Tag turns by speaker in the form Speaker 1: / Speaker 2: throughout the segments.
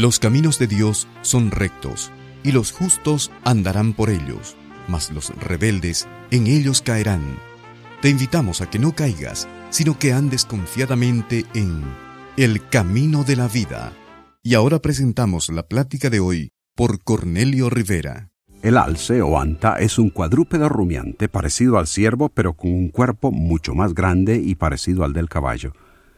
Speaker 1: Los caminos de Dios son rectos, y los justos andarán por ellos, mas los rebeldes en ellos caerán. Te invitamos a que no caigas, sino que andes confiadamente en el camino de la vida. Y ahora presentamos la plática de hoy por Cornelio Rivera.
Speaker 2: El alce o anta es un cuadrúpedo rumiante parecido al ciervo, pero con un cuerpo mucho más grande y parecido al del caballo.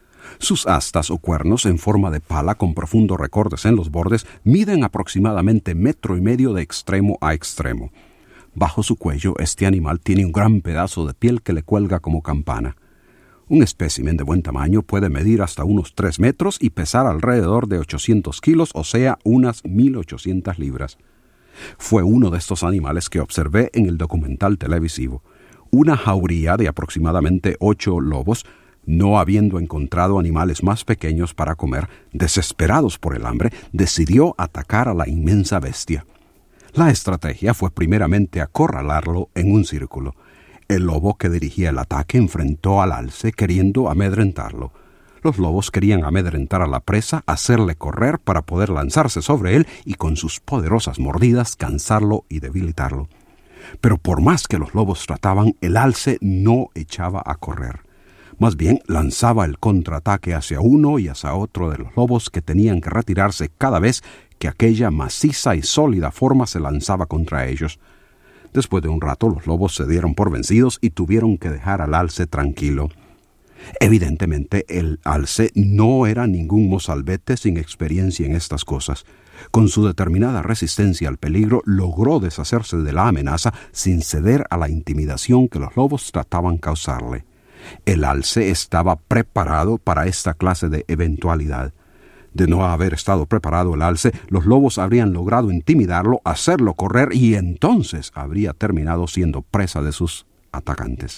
Speaker 2: Sus astas o cuernos en forma de pala con profundos recortes en los bordes miden aproximadamente 1,5 metros de extremo a extremo. Bajo su cuello, este animal tiene un gran pedazo de piel que le cuelga como campana. Un espécimen de buen tamaño puede medir hasta unos 3 metros y pesar alrededor de 800 kilos, o sea, unas 1.800 libras. Fue uno de estos animales que observé en el documental televisivo. Una jauría de aproximadamente 8 lobos, no habiendo encontrado animales más pequeños para comer, desesperados por el hambre, decidió atacar a la inmensa bestia. La estrategia fue primeramente acorralarlo en un círculo. El lobo que dirigía el ataque enfrentó al alce queriendo amedrentarlo. Los lobos querían amedrentar a la presa, hacerle correr para poder lanzarse sobre él y con sus poderosas mordidas cansarlo y debilitarlo. Pero por más que los lobos trataban, el alce no echaba a correr. Más bien lanzaba el contraataque hacia uno y hacia otro de los lobos, que tenían que retirarse cada vez que aquella maciza y sólida forma se lanzaba contra ellos. Después de un rato los lobos se dieron por vencidos y tuvieron que dejar al alce tranquilo. Evidentemente el alce no era ningún mozalbete sin experiencia en estas cosas. Con su determinada resistencia al peligro logró deshacerse de la amenaza sin ceder a la intimidación que los lobos trataban causarle. El alce estaba preparado para esta clase de eventualidad. De no haber estado preparado el alce, los lobos habrían logrado intimidarlo, hacerlo correr y entonces habría terminado siendo presa de sus atacantes.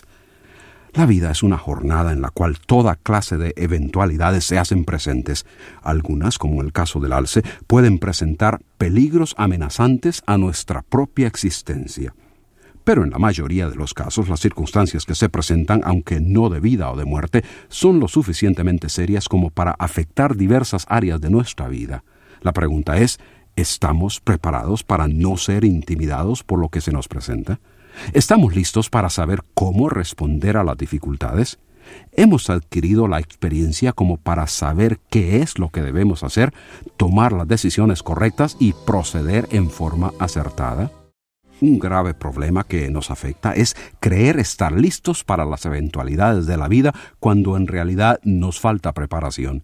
Speaker 2: La vida es una jornada en la cual toda clase de eventualidades se hacen presentes. Algunas, como en el caso del alce, pueden presentar peligros amenazantes a nuestra propia existencia. Pero en la mayoría de los casos, las circunstancias que se presentan, aunque no de vida o de muerte, son lo suficientemente serias como para afectar diversas áreas de nuestra vida. La pregunta es, ¿estamos preparados para no ser intimidados por lo que se nos presenta? ¿Estamos listos para saber cómo responder a las dificultades? ¿Hemos adquirido la experiencia como para saber qué es lo que debemos hacer, tomar las decisiones correctas y proceder en forma acertada? Un grave problema que nos afecta es creer estar listos para las eventualidades de la vida cuando en realidad nos falta preparación.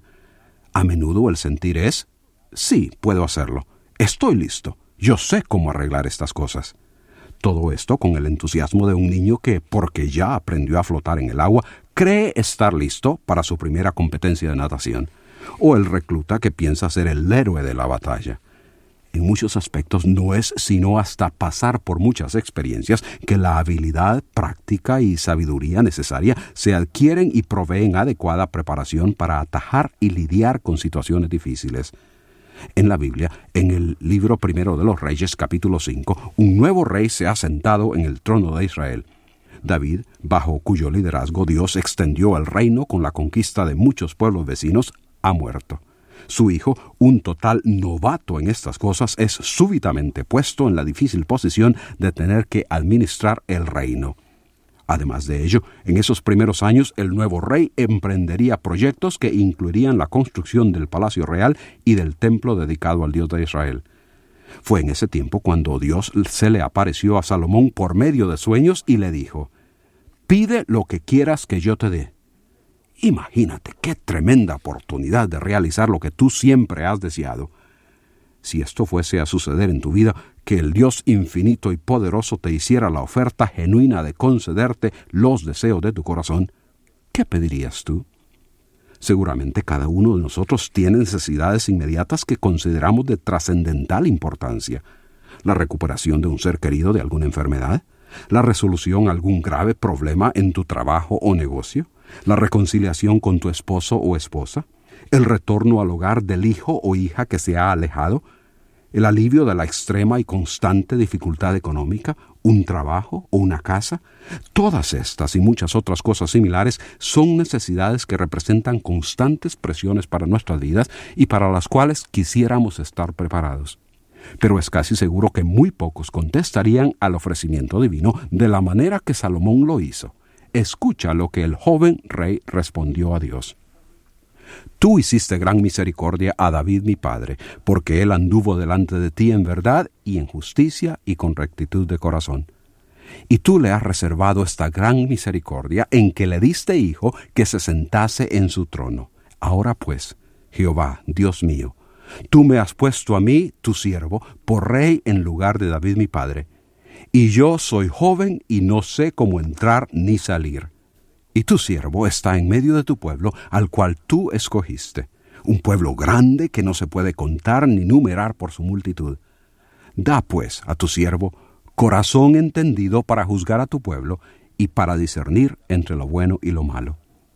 Speaker 2: A menudo el sentir es, sí, puedo hacerlo, estoy listo, yo sé cómo arreglar estas cosas. Todo esto con el entusiasmo de un niño que, porque ya aprendió a flotar en el agua, cree estar listo para su primera competencia de natación. O el recluta que piensa ser el héroe de la batalla. En muchos aspectos no es sino hasta pasar por muchas experiencias que la habilidad, práctica y sabiduría necesaria se adquieren y proveen adecuada preparación para atajar y lidiar con situaciones difíciles. En la Biblia, en el libro primero de los Reyes, capítulo 5, un nuevo rey se ha sentado en el trono de Israel. David, bajo cuyo liderazgo Dios extendió el reino con la conquista de muchos pueblos vecinos, ha muerto. Su hijo, un total novato en estas cosas, es súbitamente puesto en la difícil posición de tener que administrar el reino. Además de ello, en esos primeros años el nuevo rey emprendería proyectos que incluirían la construcción del palacio real y del templo dedicado al Dios de Israel. Fue en ese tiempo cuando Dios se le apareció a Salomón por medio de sueños y le dijo: «Pide lo que quieras que yo te dé». Imagínate qué tremenda oportunidad de realizar lo que tú siempre has deseado. Si esto fuese a suceder en tu vida, que el Dios infinito y poderoso te hiciera la oferta genuina de concederte los deseos de tu corazón, ¿qué pedirías tú? Seguramente cada uno de nosotros tiene necesidades inmediatas que consideramos de trascendental importancia. La recuperación de un ser querido de alguna enfermedad, la resolución a algún grave problema en tu trabajo o negocio, la reconciliación con tu esposo o esposa, el retorno al hogar del hijo o hija que se ha alejado. el alivio de la extrema y constante dificultad económica, un trabajo o una casa. Todas estas y muchas otras cosas similares son necesidades que representan constantes presiones para nuestras vidas y para las cuales quisiéramos estar preparados. Pero es casi seguro que muy pocos contestarían al ofrecimiento divino de la manera que Salomón lo hizo. Escucha lo que el joven rey respondió a Dios. Tú hiciste gran misericordia a David mi padre, porque él anduvo delante de ti en verdad y en justicia y con rectitud de corazón. Y tú le has reservado esta gran misericordia en que le diste hijo que se sentase en su trono. Ahora pues, Jehová, Dios mío, tú me has puesto a mí, tu siervo, por rey en lugar de David mi padre. Y yo soy joven y no sé cómo entrar ni salir. Y tu siervo está en medio de tu pueblo, al cual tú escogiste, un pueblo grande que no se puede contar ni numerar por su multitud. Da pues a tu siervo corazón entendido para juzgar a tu pueblo y para discernir entre lo bueno y lo malo.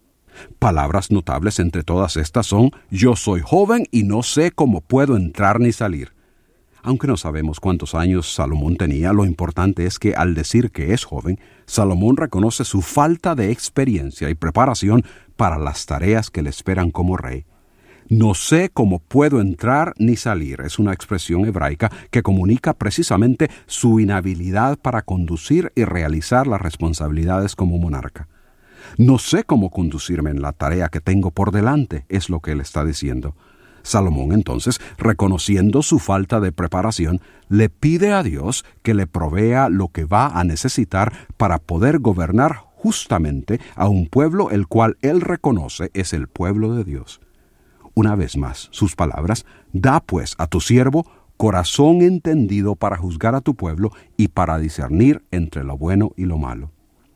Speaker 2: Palabras notables entre todas estas son: yo soy joven y no sé cómo puedo entrar ni salir. Aunque no sabemos cuántos años Salomón tenía, lo importante es que al decir que es joven, Salomón reconoce su falta de experiencia y preparación para las tareas que le esperan como rey. No sé cómo puedo entrar ni salir es una expresión hebraica que comunica precisamente su inhabilidad para conducir y realizar las responsabilidades como monarca. No sé cómo conducirme en la tarea que tengo por delante, es lo que él está diciendo. Salomón entonces, reconociendo su falta de preparación, le pide a Dios que le provea lo que va a necesitar para poder gobernar justamente a un pueblo el cual él reconoce es el pueblo de Dios. Una vez más, sus palabras: da pues a tu siervo corazón entendido para juzgar a tu pueblo y para discernir entre lo bueno y lo malo.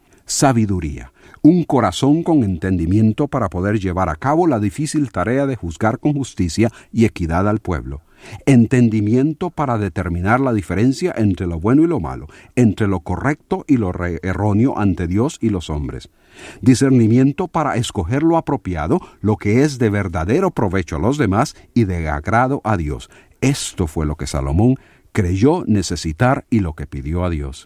Speaker 2: Sabiduría, un corazón con entendimiento para poder llevar a cabo la difícil tarea de juzgar con justicia y equidad al pueblo. Entendimiento para determinar la diferencia entre lo bueno y lo malo, entre lo correcto y lo erróneo ante Dios y los hombres. Discernimiento para escoger lo apropiado, lo que es de verdadero provecho a los demás y de agrado a Dios. Esto fue lo que Salomón creyó necesitar y lo que pidió a Dios.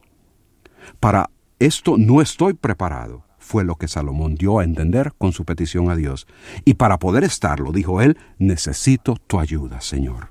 Speaker 2: Para esto no estoy preparado, fue lo que Salomón dio a entender con su petición a Dios. Y para poder estarlo, dijo él, necesito tu ayuda, Señor.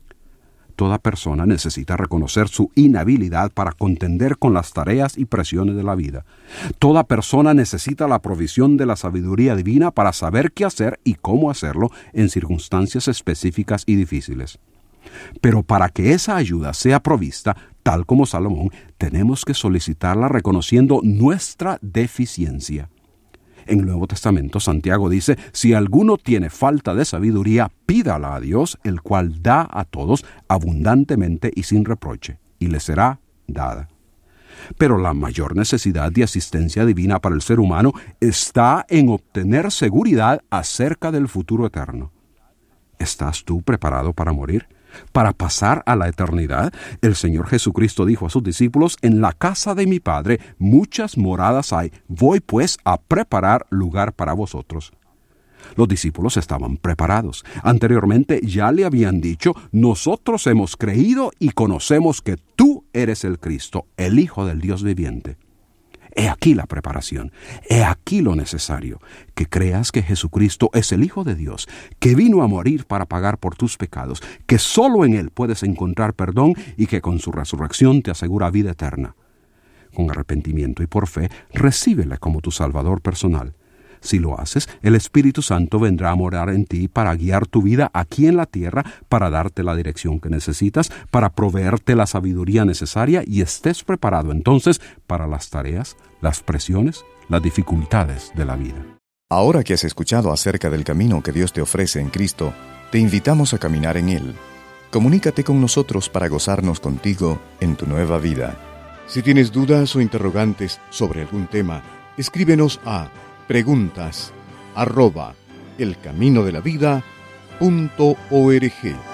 Speaker 2: Toda persona necesita reconocer su inhabilidad para contender con las tareas y presiones de la vida. Toda persona necesita la provisión de la sabiduría divina para saber qué hacer y cómo hacerlo en circunstancias específicas y difíciles. Pero para que esa ayuda sea provista, tal como Salomón, tenemos que solicitarla reconociendo nuestra deficiencia. En el Nuevo Testamento, Santiago dice: si alguno tiene falta de sabiduría, pídala a Dios, el cual da a todos abundantemente y sin reproche, y le será dada. Pero la mayor necesidad de asistencia divina para el ser humano está en obtener seguridad acerca del futuro eterno. ¿Estás tú preparado para morir? ¿Para pasar a la eternidad? El Señor Jesucristo dijo a sus discípulos: en la casa de mi Padre muchas moradas hay, voy pues a preparar lugar para vosotros. Los discípulos estaban preparados. Anteriormente ya le habían dicho: nosotros hemos creído y conocemos que tú eres el Cristo, el Hijo del Dios viviente. He aquí la preparación, he aquí lo necesario, que creas que Jesucristo es el Hijo de Dios, que vino a morir para pagar por tus pecados, que solo en Él puedes encontrar perdón y que con su resurrección te asegura vida eterna. Con arrepentimiento y por fe, recíbele como tu Salvador personal. Si lo haces, el Espíritu Santo vendrá a morar en ti para guiar tu vida aquí en la tierra, para darte la dirección que necesitas, para proveerte la sabiduría necesaria y estés preparado entonces para las tareas, las presiones, las dificultades de la vida.
Speaker 1: Ahora que has escuchado acerca del camino que Dios te ofrece en Cristo, te invitamos a caminar en Él. Comunícate con nosotros para gozarnos contigo en tu nueva vida.
Speaker 3: Si tienes dudas o interrogantes sobre algún tema, escríbenos a preguntas@elcaminodelavida.org.